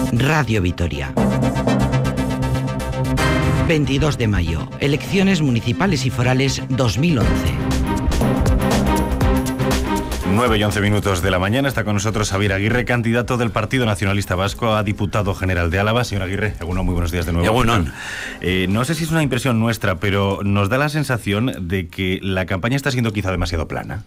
Radio Vitoria. 22 de mayo, elecciones municipales y forales 2011. 9:11 de la mañana, está con nosotros Xabier Aguirre, candidato del Partido Nacionalista Vasco a diputado general de Álava. Señor Aguirre, Egunon, muy buenos días de nuevo. Egunon. No sé si es una impresión nuestra, pero nos da la sensación de que la campaña está siendo quizá demasiado plana.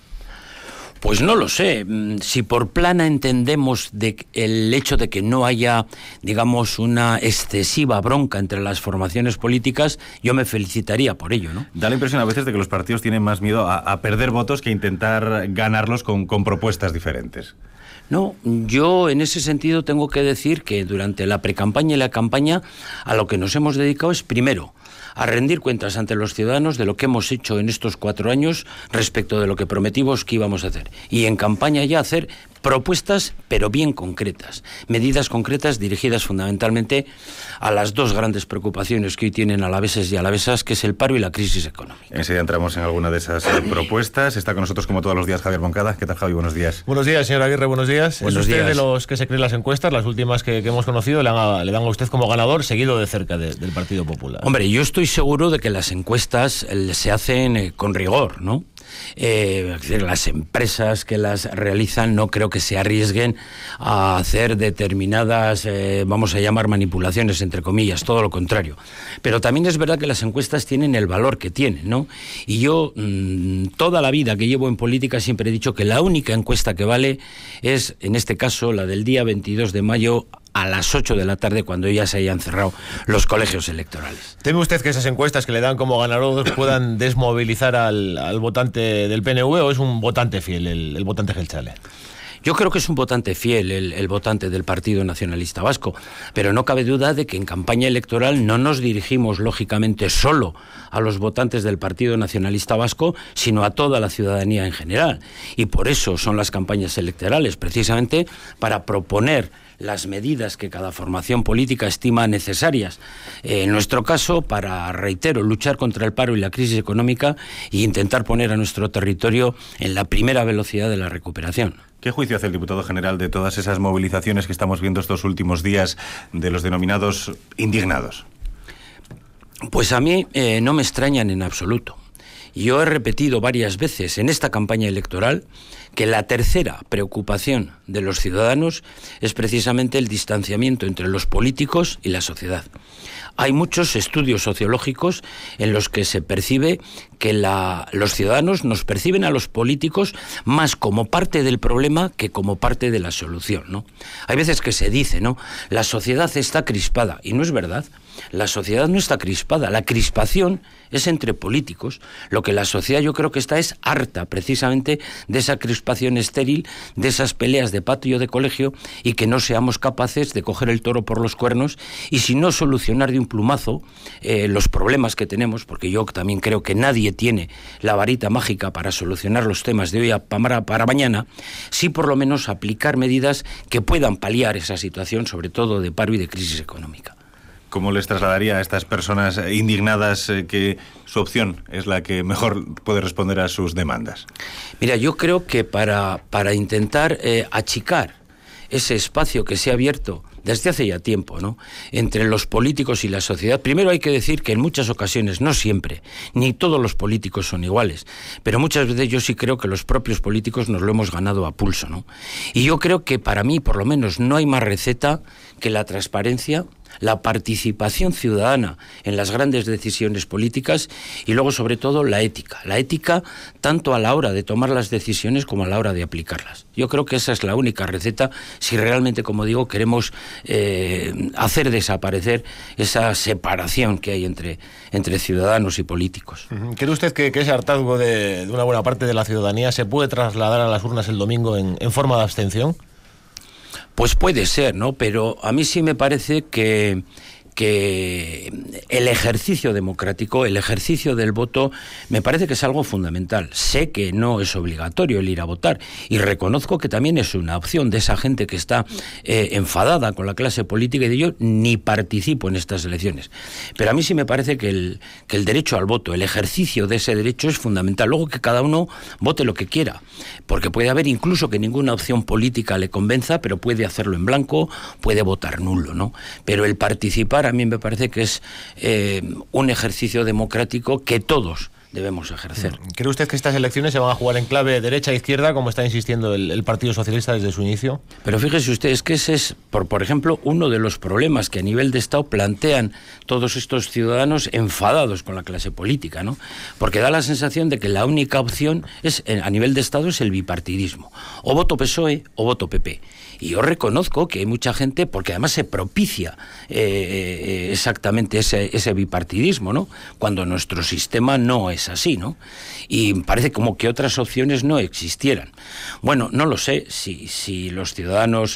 Pues no lo sé. Si por plana entendemos el hecho de que no haya, digamos, una excesiva bronca entre las formaciones políticas, yo me felicitaría por ello, ¿no? Da la impresión a veces de que los partidos tienen más miedo a perder votos que a intentar ganarlos con propuestas diferentes. No, yo en ese sentido tengo que decir que durante la precampaña y la campaña a lo que nos hemos dedicado es, primero, a rendir cuentas ante los ciudadanos de lo que hemos hecho en estos 4 años respecto de lo que prometimos que íbamos a hacer. Y en campaña ya hacer propuestas, pero bien concretas. Medidas concretas dirigidas fundamentalmente a las 2 grandes preocupaciones que hoy tienen alaveses y alavesas, que es el paro y la crisis económica. Enseguida entramos en alguna de esas propuestas. Está con nosotros como todos los días Javier Moncada. ¿Qué tal, Javi? Buenos días. Buenos días, señor Aguirre, buenos días. Buenos ¿Es usted días. de los que se creen las encuestas? Las últimas que hemos conocido le dan a usted como ganador, seguido de cerca del Partido Popular. Hombre, yo estoy seguro de que las encuestas se hacen con rigor, ¿no? Es decir, las empresas que las realizan no creo que se arriesguen a hacer determinadas, vamos a llamar manipulaciones, entre comillas, todo lo contrario. Pero también es verdad que las encuestas tienen el valor que tienen, ¿no? Y yo, toda la vida que llevo en política, siempre he dicho que la única encuesta que vale es, en este caso, la del día 22 de mayo, a las 8 de la tarde, cuando ya se hayan cerrado los colegios electorales. ¿Teme usted que esas encuestas que le dan como ganador puedan desmovilizar al votante del PNV, o es un votante fiel, el votante gelchale? Yo creo que es un votante fiel el votante del Partido Nacionalista Vasco, pero no cabe duda de que en campaña electoral no nos dirigimos lógicamente solo a los votantes del Partido Nacionalista Vasco, sino a toda la ciudadanía en general. Y por eso son las campañas electorales, precisamente para proponer las medidas que cada formación política estima necesarias. En nuestro caso, para, reitero, luchar contra el paro y la crisis económica e intentar poner a nuestro territorio en la primera velocidad de la recuperación. ¿Qué juicio hace el diputado general de todas esas movilizaciones que estamos viendo estos últimos días de los denominados indignados? Pues a mí no me extrañan en absoluto. Yo he repetido varias veces en esta campaña electoral que la tercera preocupación de los ciudadanos es precisamente el distanciamiento entre los políticos y la sociedad. Hay muchos estudios sociológicos en los que se percibe que los ciudadanos nos perciben a los políticos más como parte del problema que como parte de la solución, ¿no? Hay veces que se dice, ¿no?, la sociedad está crispada, y no es verdad. La sociedad no está crispada, la crispación es entre políticos. Lo que la sociedad, yo creo que está es harta precisamente de esa crispación estéril, de esas peleas de patio de colegio, y que no seamos capaces de coger el toro por los cuernos y, si no, solucionar de un plumazo los problemas que tenemos, porque yo también creo que nadie tiene la varita mágica para solucionar los temas de hoy para mañana, sí por lo menos aplicar medidas que puedan paliar esa situación, sobre todo de paro y de crisis económica. ¿Cómo les trasladaría a estas personas indignadas que su opción es la que mejor puede responder a sus demandas? Mira, yo creo que para intentar achicar ese espacio que se ha abierto desde hace ya tiempo, ¿no?, entre los políticos y la sociedad, primero hay que decir que en muchas ocasiones, no siempre, ni todos los políticos son iguales, pero muchas veces yo sí creo que los propios políticos nos lo hemos ganado a pulso, ¿no? Y yo creo que para mí, por lo menos, no hay más receta que la transparencia, la participación ciudadana en las grandes decisiones políticas, y luego, sobre todo, la ética tanto a la hora de tomar las decisiones como a la hora de aplicarlas. Yo creo que esa es la única receta si realmente, como digo, queremos hacer desaparecer esa separación que hay entre ciudadanos y políticos. ¿Cree usted que ese hartazgo de una buena parte de la ciudadanía se puede trasladar a las urnas el domingo en forma de abstención? Pues puede ser, ¿no? Pero a mí sí me parece que que el ejercicio democrático, el ejercicio del voto, me parece que es algo fundamental. Sé que no es obligatorio el ir a votar y reconozco que también es una opción de esa gente que está enfadada con la clase política y de yo ni participo en estas elecciones. Pero a mí sí me parece que el derecho al voto, el ejercicio de ese derecho es fundamental. Luego que cada uno vote lo que quiera, porque puede haber incluso que ninguna opción política le convenza, pero puede hacerlo en blanco, puede votar nulo, ¿no? Pero el participar a mí me parece que es un ejercicio democrático que todos debemos ejercer. ¿Cree usted que estas elecciones se van a jugar en clave derecha-izquierda, como está insistiendo el Partido Socialista desde su inicio? Pero fíjese usted, es que ese es, por ejemplo, uno de los problemas que a nivel de Estado plantean todos estos ciudadanos enfadados con la clase política, ¿no? Porque da la sensación de que la única opción a nivel de Estado es el bipartidismo. O voto PSOE o voto PP. Y yo reconozco que hay mucha gente, porque además se propicia exactamente ese bipartidismo, ¿no? Cuando nuestro sistema no es así, ¿no? Y parece como que otras opciones no existieran. Bueno, no lo sé, si los ciudadanos,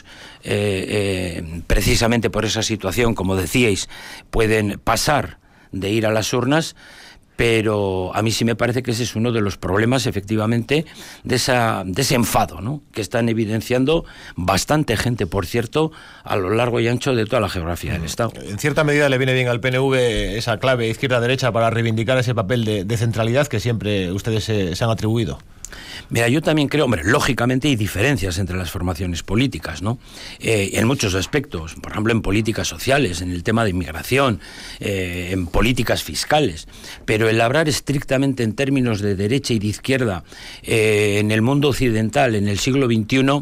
precisamente por esa situación, como decíais, pueden pasar de ir a las urnas, pero a mí sí me parece que ese es uno de los problemas, efectivamente, de ese enfado, ¿no? Que están evidenciando bastante gente, por cierto, a lo largo y ancho de toda la geografía del Estado. En cierta medida le viene bien al PNV esa clave izquierda-derecha para reivindicar ese papel de centralidad que siempre ustedes se han atribuido. Mira, yo también creo, hombre, lógicamente hay diferencias entre las formaciones políticas, ¿no? En muchos aspectos, por ejemplo, en políticas sociales, en el tema de inmigración, en políticas fiscales, pero el hablar estrictamente en términos de derecha y de izquierda en el mundo occidental, en el siglo XXI,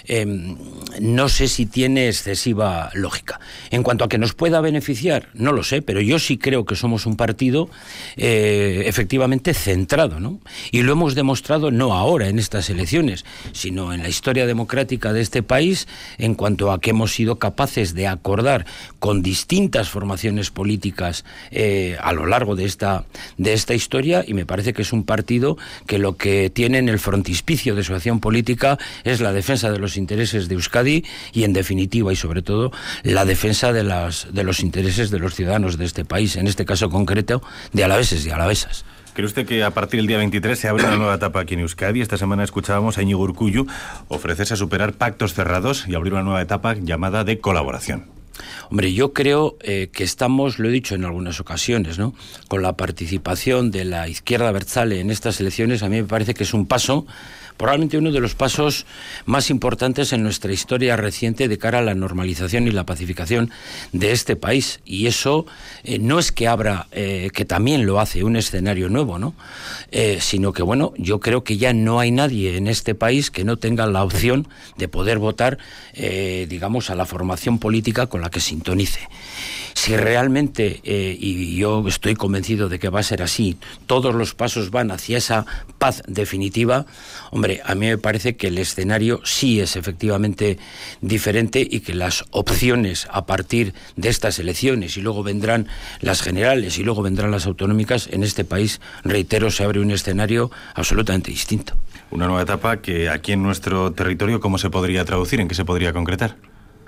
no sé si tiene excesiva lógica. En cuanto a que nos pueda beneficiar, no lo sé, pero yo sí creo que somos un partido efectivamente centrado, ¿no? Y lo hemos demostrado no ahora en estas elecciones, sino en la historia democrática de este país, en cuanto a que hemos sido capaces de acordar con distintas formaciones políticas a lo largo de esta historia, y me parece que es un partido que lo que tiene en el frontispicio de su acción política es la defensa de los intereses de Euskadi y, en definitiva y sobre todo, la defensa de los intereses de los ciudadanos de este país, en este caso concreto de alaveses y alavesas. ¿Cree usted que a partir del día 23 se abre una nueva etapa aquí en Euskadi? Esta semana escuchábamos a Iñigo Urkullu ofrecerse a superar pactos cerrados y abrir una nueva etapa llamada de colaboración. Hombre, yo creo que estamos, lo he dicho en algunas ocasiones, ¿no?, con la participación de la izquierda abertzale en estas elecciones. A mí me parece que es un paso, probablemente uno de los pasos más importantes en nuestra historia reciente de cara a la normalización y la pacificación de este país. Y eso no es que abra, que también lo hace, un escenario nuevo, ¿no? Sino que, bueno, yo creo que ya no hay nadie en este país que no tenga la opción de poder votar, digamos, a la formación política con la que sintonice. Si realmente, y yo estoy convencido de que va a ser así, todos los pasos van hacia esa paz definitiva, hombre, a mí me parece que el escenario sí es efectivamente diferente y que las opciones a partir de estas elecciones, y luego vendrán las generales y luego vendrán las autonómicas, en este país, reitero, se abre un escenario absolutamente distinto. Una nueva etapa que aquí en nuestro territorio, ¿cómo se podría traducir? ¿En qué se podría concretar?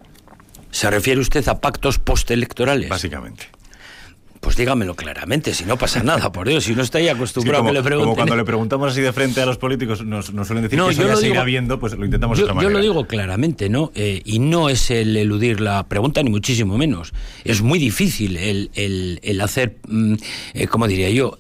¿Se refiere usted a pactos postelectorales? Básicamente. Pues dígamelo claramente, si no pasa nada, por Dios, si no está ahí acostumbrado sí, a que le pregunten. Como cuando le preguntamos así de frente a los políticos, nos suelen decir que eso ya sigue habiendo, pues lo intentamos de otra manera. Yo lo digo claramente, ¿no? Y no es el eludir la pregunta, ni muchísimo menos. Es muy difícil el hacer, ¿cómo diría yo?,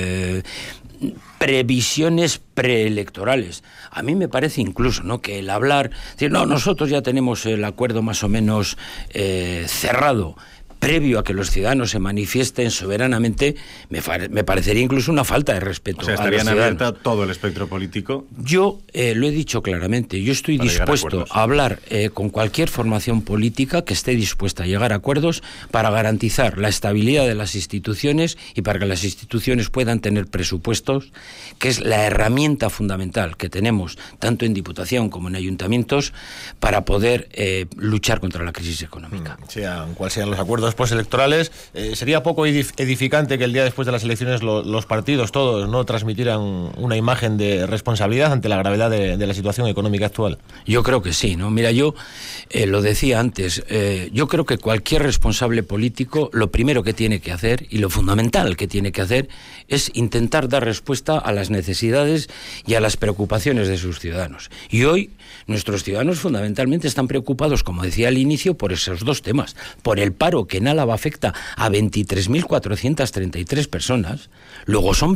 previsiones preelectorales. A mí me parece incluso, ¿no?, que el hablar, decir, no, nosotros ya tenemos el acuerdo más o menos cerrado, previo a que los ciudadanos se manifiesten soberanamente, me parecería incluso una falta de respeto. O sea, estarían abierta todo el espectro político. Yo lo he dicho claramente, yo estoy dispuesto a hablar con cualquier formación política que esté dispuesta a llegar a acuerdos para garantizar la estabilidad de las instituciones y para que las instituciones puedan tener presupuestos, que es la herramienta fundamental que tenemos tanto en Diputación como en ayuntamientos para poder luchar contra la crisis económica. Sean cuales sean los acuerdos periodos postelectorales. Sería poco edificante que el día después de las elecciones los partidos todos no transmitieran una imagen de responsabilidad ante la gravedad de la situación económica actual. Yo creo que sí, ¿no? Mira, yo lo decía antes, yo creo que cualquier responsable político lo primero que tiene que hacer y lo fundamental que tiene que hacer es intentar dar respuesta a las necesidades y a las preocupaciones de sus ciudadanos. Y hoy nuestros ciudadanos fundamentalmente están preocupados, como decía al inicio, por esos dos temas. Por el paro, que en Álava afecta a 23.433 personas, luego son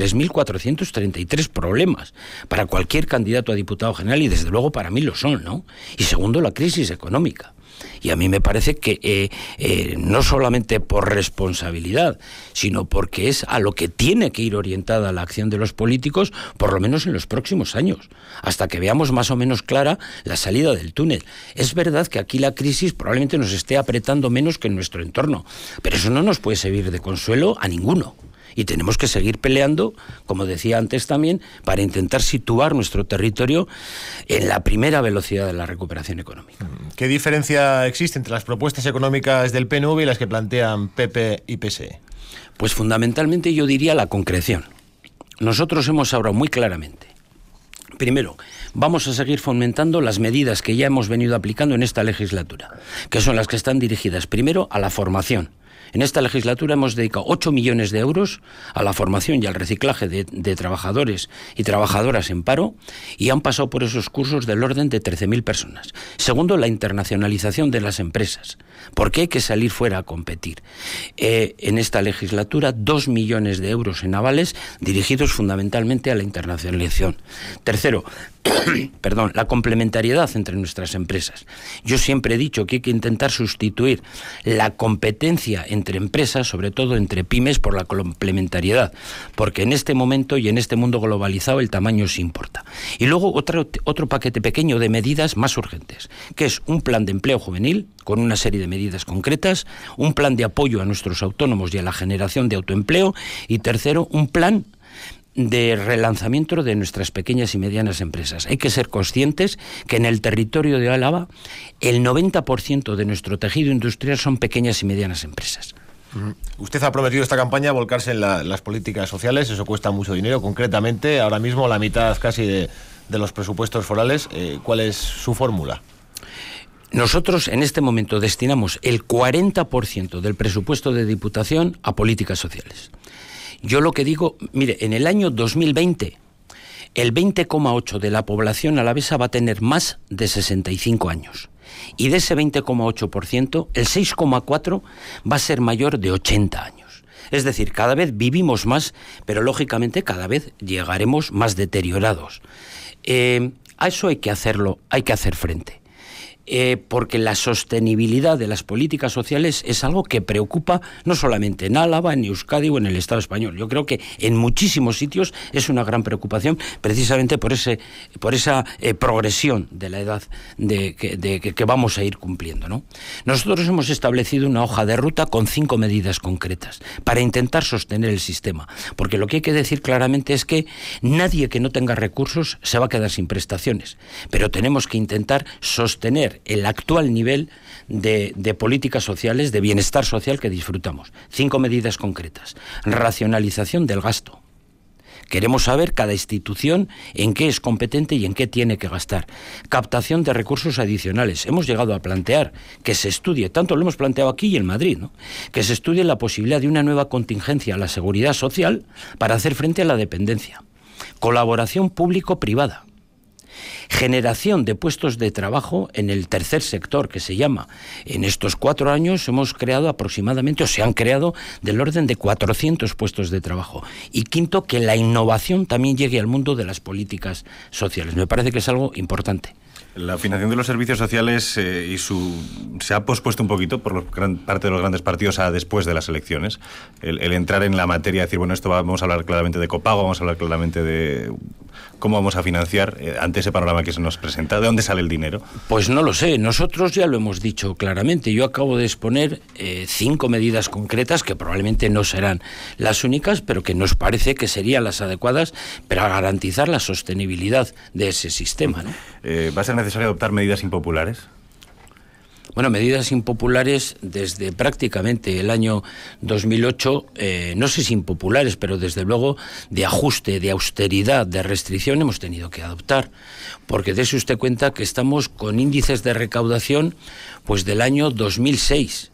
23.433 problemas para cualquier candidato a diputado general, y desde luego para mí lo son, ¿no? Y segundo, la crisis económica. Y a mí me parece que no solamente por responsabilidad, sino porque es a lo que tiene que ir orientada la acción de los políticos, por lo menos en los próximos años, hasta que veamos más o menos clara la salida del túnel. Es verdad que aquí la crisis probablemente nos esté apretando menos que en nuestro entorno, pero eso no nos puede servir de consuelo a ninguno. Y tenemos que seguir peleando, como decía antes también, para intentar situar nuestro territorio en la primera velocidad de la recuperación económica. ¿Qué diferencia existe entre las propuestas económicas del PNV y las que plantean PP y PSE? Pues fundamentalmente yo diría la concreción. Nosotros hemos hablado muy claramente. Primero, vamos a seguir fomentando las medidas que ya hemos venido aplicando en esta legislatura, que son las que están dirigidas primero a la formación. En esta legislatura hemos dedicado 8 millones de euros a la formación y al reciclaje de trabajadores y trabajadoras en paro, y han pasado por esos cursos del orden de 13.000 personas. Segundo, la internacionalización de las empresas, porque hay que salir fuera a competir. En esta legislatura, 2 millones de euros en avales dirigidos fundamentalmente a la internacionalización. Tercero, la complementariedad entre nuestras empresas. Yo siempre he dicho que hay que intentar sustituir la competencia entre empresas, sobre todo entre pymes, por la complementariedad, porque en este momento y en este mundo globalizado el tamaño sí importa. Y luego otro paquete pequeño de medidas más urgentes, que es un plan de empleo juvenil con una serie de medidas concretas, un plan de apoyo a nuestros autónomos y a la generación de autoempleo, y tercero, un plan de relanzamiento de nuestras pequeñas y medianas empresas. Hay que ser conscientes que en el territorio de Álava el 90% de nuestro tejido industrial son pequeñas y medianas empresas. Usted ha prometido esta campaña volcarse en las políticas sociales, eso cuesta mucho dinero. Concretamente, ahora mismo la mitad casi de los presupuestos forales. ¿Cuál es su fórmula? Nosotros en este momento destinamos el 40% del presupuesto de Diputación a políticas sociales. Yo lo que digo, mire, en el año 2020, el 20,8% de la población alavesa va a tener más de 65 años. Y de ese 20,8%, el 6,4% va a ser mayor de 80 años. Es decir, cada vez vivimos más, pero lógicamente cada vez llegaremos más deteriorados. A eso hay que hacerlo, hay que hacer frente. Porque la sostenibilidad de las políticas sociales es algo que preocupa no solamente en Álava, en Euskadi o en el Estado español. Yo creo que en muchísimos sitios es una gran preocupación, precisamente por esa progresión de la edad que vamos a ir cumpliendo, ¿no? Nosotros hemos establecido una hoja de ruta con 5 medidas concretas para intentar sostener el sistema, porque lo que hay que decir claramente es que nadie que no tenga recursos se va a quedar sin prestaciones, pero tenemos que intentar sostener el actual nivel de políticas sociales, de bienestar social que disfrutamos. 5 medidas concretas. Racionalización del gasto. Queremos saber cada institución en qué es competente y en qué tiene que gastar. Captación de recursos adicionales. Hemos llegado a plantear que se estudie, tanto lo hemos planteado aquí y en Madrid, ¿no?, que se estudie la posibilidad de una nueva contingencia a la seguridad social para hacer frente a la dependencia. Colaboración público-privada. Generación de puestos de trabajo en el tercer sector, que se llama. En estos 4 años hemos creado aproximadamente, o se han creado, del orden de 400 puestos de trabajo. Y quinto, que la innovación también llegue al mundo de las políticas sociales. Me parece que es algo importante. La financiación de los servicios sociales se ha pospuesto un poquito por parte de los grandes partidos a después de las elecciones. El entrar en la materia, decir, bueno, esto vamos a hablar claramente de copago, vamos a hablar claramente de cómo vamos a financiar ante ese panorama que se nos presenta. ¿De dónde sale el dinero? Pues no lo sé. Nosotros ya lo hemos dicho claramente. Yo acabo de exponer 5 medidas concretas que probablemente no serán las únicas, pero que nos parece que serían las adecuadas para garantizar la sostenibilidad de ese sistema, ¿no? ¿Va a ser necesario adoptar medidas impopulares? Bueno, medidas impopulares desde prácticamente el año 2008, no sé si impopulares, pero desde luego de ajuste, de austeridad, de restricción hemos tenido que adoptar, porque dése usted cuenta que estamos con índices de recaudación pues del año 2006,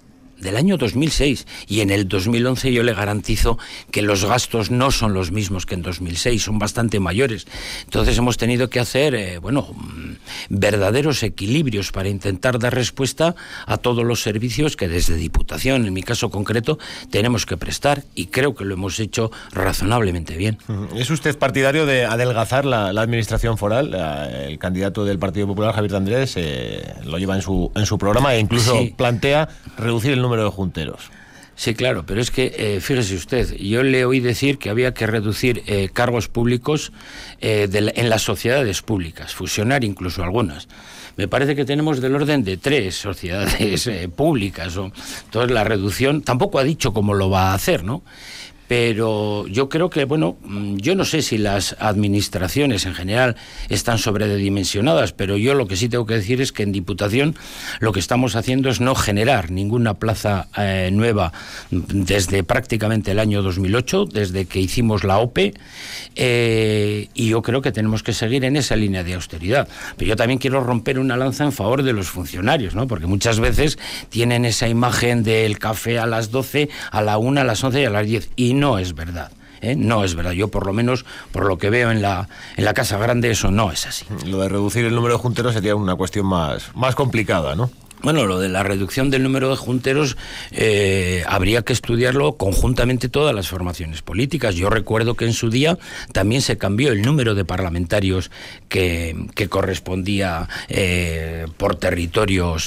y en el 2011 yo le garantizo que los gastos no son los mismos que en 2006, son bastante mayores. Entonces hemos tenido que hacer, verdaderos equilibrios para intentar dar respuesta a todos los servicios que desde Diputación, en mi caso concreto, tenemos que prestar, y creo que lo hemos hecho razonablemente bien. ¿Es usted partidario de adelgazar la administración foral? El candidato del Partido Popular, Javier de Andrés, lo lleva en su programa e incluso plantea reducir el número de junteros. Sí, claro, pero es que, fíjese usted, yo le oí decir que había que reducir cargos públicos en las sociedades públicas, fusionar incluso algunas. Me parece que tenemos del orden de 3 sociedades públicas. Entonces la reducción, tampoco ha dicho cómo lo va a hacer, ¿no? Pero yo creo que, yo no sé si las administraciones en general están sobredimensionadas, pero yo lo que sí tengo que decir es que en Diputación lo que estamos haciendo es no generar ninguna plaza nueva desde prácticamente el año 2008, desde que hicimos la OPE, y yo creo que tenemos que seguir en esa línea de austeridad. Pero yo también quiero romper una lanza en favor de los funcionarios, ¿no? Porque muchas veces tienen esa imagen del café a las 12, a la 1, a las 11 y a las 10, y no es verdad. No es verdad. Yo, por lo menos, por lo que veo en la Casa Grande, eso no es así. Lo de reducir el número de junteros sería una cuestión más complicada, ¿no? Bueno, lo de la reducción del número de junteros habría que estudiarlo conjuntamente todas las formaciones políticas. Yo recuerdo que en su día también se cambió el número de parlamentarios que correspondía por territorios.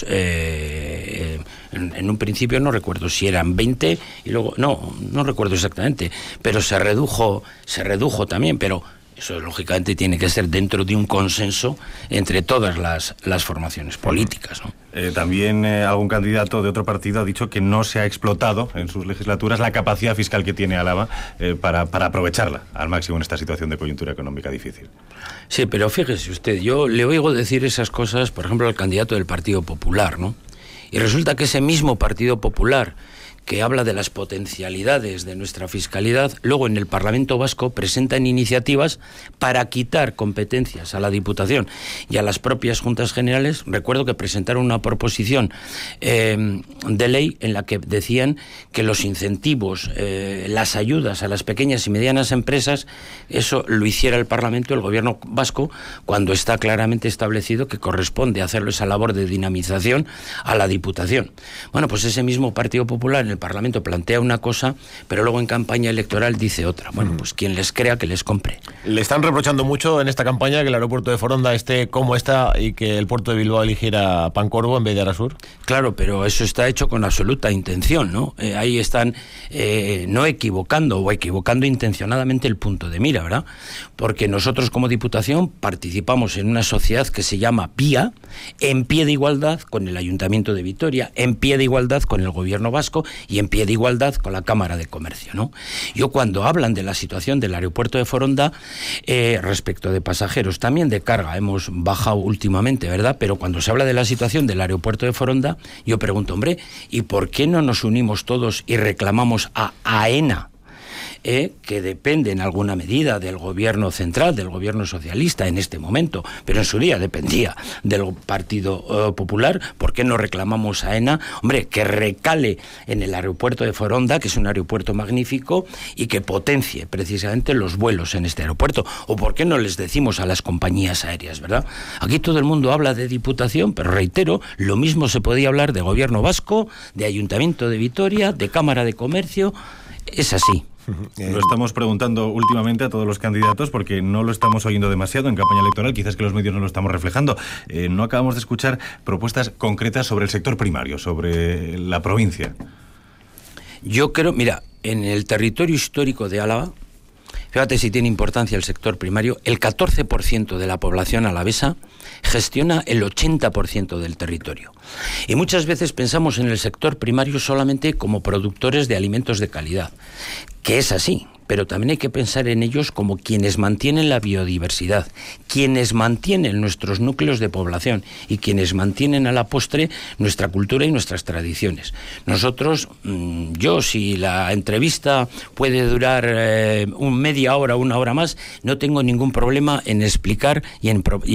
En un principio no recuerdo si eran 20 y luego no recuerdo exactamente, pero se redujo también, pero eso lógicamente tiene que ser dentro de un consenso entre todas las formaciones políticas, ¿no? También algún candidato de otro partido ha dicho que no se ha explotado en sus legislaturas la capacidad fiscal que tiene Álava para aprovecharla al máximo en esta situación de coyuntura económica difícil. Sí, pero fíjese usted, yo le oigo decir esas cosas, por ejemplo, al candidato del Partido Popular, ¿no? Y resulta que ese mismo Partido Popular, que habla de las potencialidades de nuestra fiscalidad, luego en el Parlamento Vasco presentan iniciativas para quitar competencias a la Diputación y a las propias Juntas Generales. Recuerdo que presentaron una proposición de ley en la que decían que los incentivos, las ayudas a las pequeñas y medianas empresas, eso lo hiciera el Parlamento, el Gobierno vasco, cuando está claramente establecido que corresponde hacerlo esa labor de dinamización a la Diputación. Bueno, pues ese mismo Partido Popular en el Parlamento plantea una cosa, pero luego en campaña electoral dice otra. Bueno, pues quien les crea que les compre. Le están reprochando mucho en esta campaña que el aeropuerto de Foronda esté como está y que el puerto de Bilbao eligiera Pancorbo en vez de Arasur. Claro, pero eso está hecho con absoluta intención, ¿no? Ahí están no equivocando o equivocando intencionadamente el punto de mira, ¿verdad? Porque nosotros como Diputación participamos en una sociedad que se llama PIA, en pie de igualdad con el Ayuntamiento de Vitoria, en pie de igualdad con el Gobierno vasco y en pie de igualdad con la Cámara de Comercio, ¿no? Yo, cuando hablan de la situación del aeropuerto de Foronda, respecto de pasajeros, también de carga, hemos bajado últimamente, ¿verdad? Pero cuando se habla de la situación del aeropuerto de Foronda, yo pregunto, hombre, ¿y por qué no nos unimos todos y reclamamos a AENA? Que depende en alguna medida del gobierno central, del gobierno socialista en este momento, pero en su día dependía del Partido Popular. ¿Por qué no reclamamos a AENA? Hombre, que recale en el aeropuerto de Foronda, que es un aeropuerto magnífico, y que potencie precisamente los vuelos en este aeropuerto. ¿O por qué no les decimos a las compañías aéreas, verdad? Aquí todo el mundo habla de Diputación, pero reitero, lo mismo se podía hablar de Gobierno vasco, de Ayuntamiento de Vitoria, de Cámara de Comercio. Es así. Lo estamos preguntando últimamente a todos los candidatos porque no lo estamos oyendo demasiado en campaña electoral, quizás que los medios no lo estamos reflejando. No acabamos de escuchar propuestas concretas sobre el sector primario, sobre la provincia. Yo creo, mira, en el territorio histórico de Álava, fíjate si tiene importancia el sector primario, el 14% de la población alavesa gestiona el 80% del territorio. Y muchas veces pensamos en el sector primario solamente como productores de alimentos de calidad, que es así, pero también hay que pensar en ellos como quienes mantienen la biodiversidad, quienes mantienen nuestros núcleos de población y quienes mantienen a la postre nuestra cultura y nuestras tradiciones. Nosotros, yo, si la entrevista puede durar media hora, una hora más, no tengo ningún problema en explicar y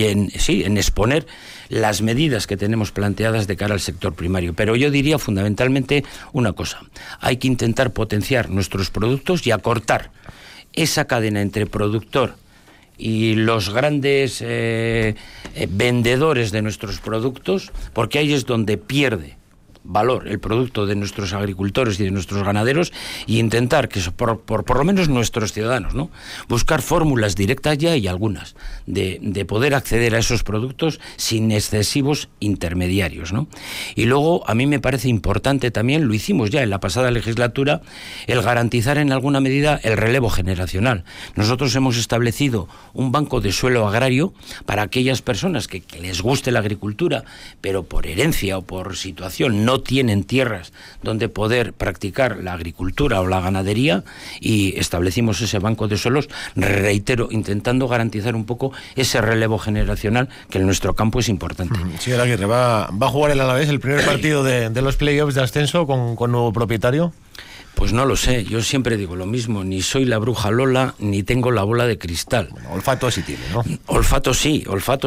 en exponer las medidas que tenemos planteadas de cara al sector primario. Pero yo diría fundamentalmente una cosa: hay que intentar potenciar nuestros productos y acortar esa cadena entre productor y los grandes vendedores de nuestros productos, porque ahí es donde pierde valor el producto de nuestros agricultores y de nuestros ganaderos, y intentar que por lo menos nuestros ciudadanos, ¿no?, buscar fórmulas directas, ya y algunas, de poder acceder a esos productos sin excesivos intermediarios, ¿no? Y luego a mí me parece importante también, lo hicimos ya en la pasada legislatura, el garantizar en alguna medida el relevo generacional. Nosotros hemos establecido un banco de suelo agrario para aquellas personas que les guste la agricultura, pero por herencia o por situación no tienen tierras donde poder practicar la agricultura o la ganadería, y establecimos ese banco de suelos, reitero, intentando garantizar un poco ese relevo generacional que en nuestro campo es importante. Señor Aguirre, ¿va a jugar el Alavés el primer partido de los playoffs de ascenso con nuevo propietario? Pues no lo sé, yo siempre digo lo mismo, ni soy la bruja Lola, ni tengo la bola de cristal. Bueno, olfato sí tiene, ¿no? Olfato sí,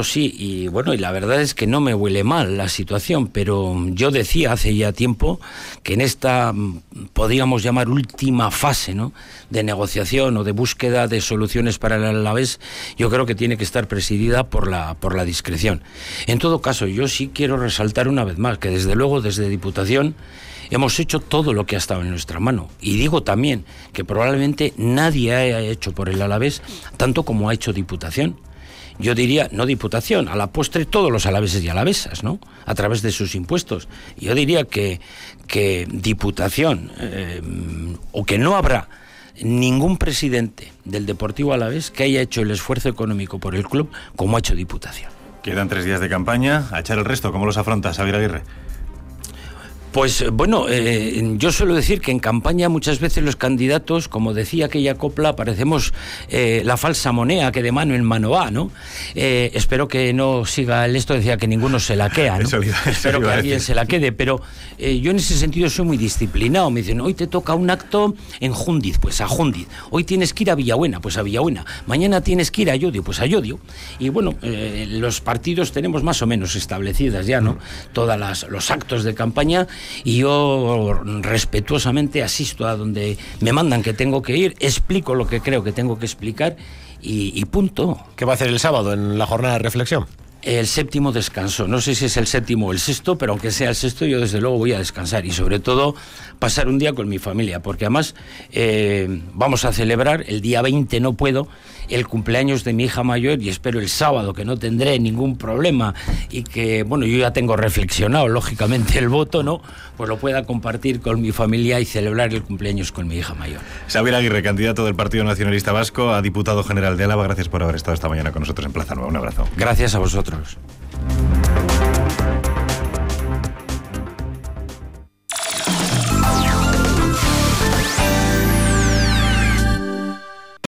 y bueno, y la verdad es que no me huele mal la situación, pero yo decía hace ya tiempo que en esta, podríamos llamar última fase, ¿no?, de negociación o de búsqueda de soluciones para el Alavés, yo creo que tiene que estar presidida por la discreción. En todo caso, yo sí quiero resaltar una vez más que desde luego desde Diputación hemos hecho todo lo que ha estado en nuestra mano, y digo también que probablemente nadie haya hecho por el Alavés tanto como ha hecho Diputación. Yo diría, no Diputación, a la postre todos los alaveses y alavesas, ¿no?, a través de sus impuestos. Yo diría que Diputación, o que no habrá ningún presidente del Deportivo Alavés que haya hecho el esfuerzo económico por el club como ha hecho Diputación. Quedan 3 días de campaña, a echar el resto. ¿Cómo los afrontas, Xabier Aguirre? Pues bueno, yo suelo decir que en campaña muchas veces los candidatos, como decía aquella copla, parecemos la falsa moneda que de mano en mano va, ¿no? Espero que no siga esto, decía que ninguno se la queda, ¿no? Espero que alguien se la quede, pero yo en ese sentido soy muy disciplinado. Me dicen, hoy te toca un acto en Júndiz, pues a Júndiz. Hoy tienes que ir a Villabuena, pues a Villabuena. Mañana tienes que ir a Llodio, pues a Llodio. Y bueno, los partidos tenemos más o menos establecidas ya, ¿no?, todos los actos de campaña, y yo respetuosamente asisto a donde me mandan que tengo que ir, explico lo que creo que tengo que explicar y punto. ¿Qué va a hacer el sábado en la jornada de reflexión? El 7º descanso, no sé si es el 7º o el 6º, pero aunque sea el 6º, yo desde luego voy a descansar, y sobre todo pasar un día con mi familia, porque además vamos a celebrar, el día 20 no puedo, el cumpleaños de mi hija mayor, y espero el sábado, que no tendré ningún problema, y que, bueno, yo ya tengo reflexionado, lógicamente, el voto, ¿no?, pues lo pueda compartir con mi familia y celebrar el cumpleaños con mi hija mayor. Xabier Aguirre, candidato del Partido Nacionalista Vasco a Diputado General de Álava, gracias por haber estado esta mañana con nosotros en Plaza Nueva. Un abrazo. Gracias a vosotros.